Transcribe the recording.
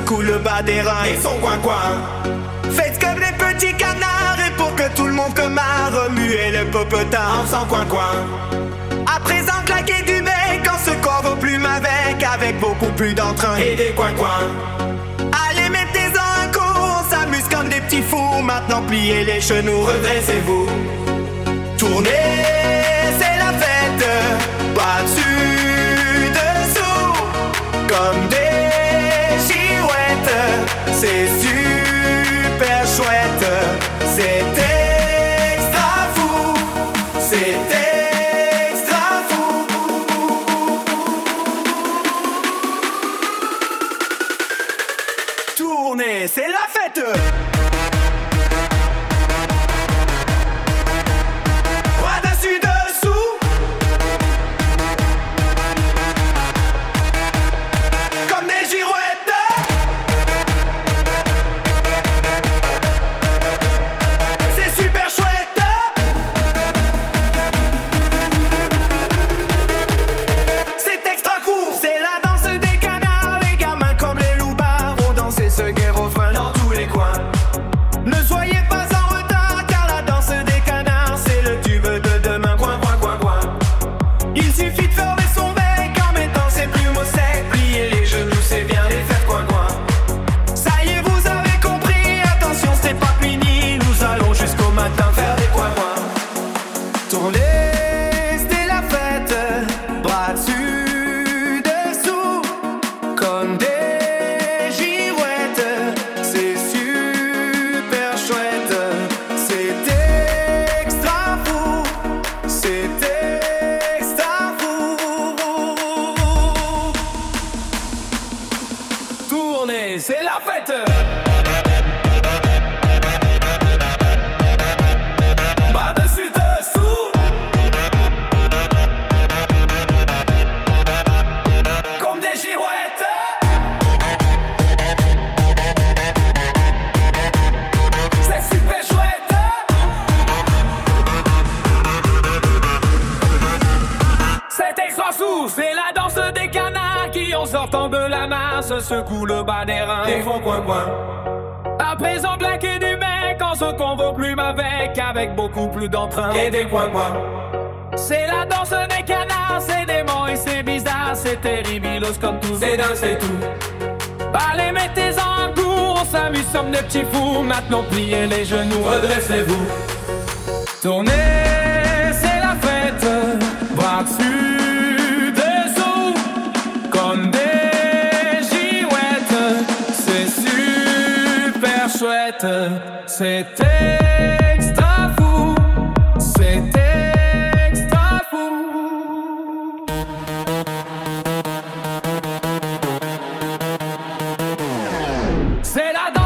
secoue le bas des reins et son coin-coin. Faites comme les petits canards et pour que tout le monde comme un remuer le popotin en son coin-coin. À présent claquer du mec en se corps aux plumes avec beaucoup plus d'entrain et des coins-coins. Allez mettez-en un coup, on s'amuse comme des petits fous. Maintenant pliez les genoux, redressez-vous. Tournez, c'est la fête, pas dessus, dessous, comme des girouettes. C'est super chouette, c'est extra fou, c'est extra fou. Tournez, c'est la fête. C'est la fête. Bas dessus dessous, comme des girouettes. C'est super chouette. C'est extra sous, c'est la danse des canards qui en sortant de la masse secouent le bas des reins et font coin-coin. À présent claquer du mec en se convoque plume avec beaucoup plus d'entrain et des coins-coins. C'est la danse des canards, c'est dément et c'est bizarre, c'est terribilos comme tout, c'est dingue, c'est tout. Allez mettez-en un coup, on s'amuse comme des petits fous. Maintenant pliez les genoux, redressez-vous. Tournez, c'est la fête, bras dessus, dessous, comme des girouettes. C'est super chouette, c'est extra fou, c'est extra fou. C'est la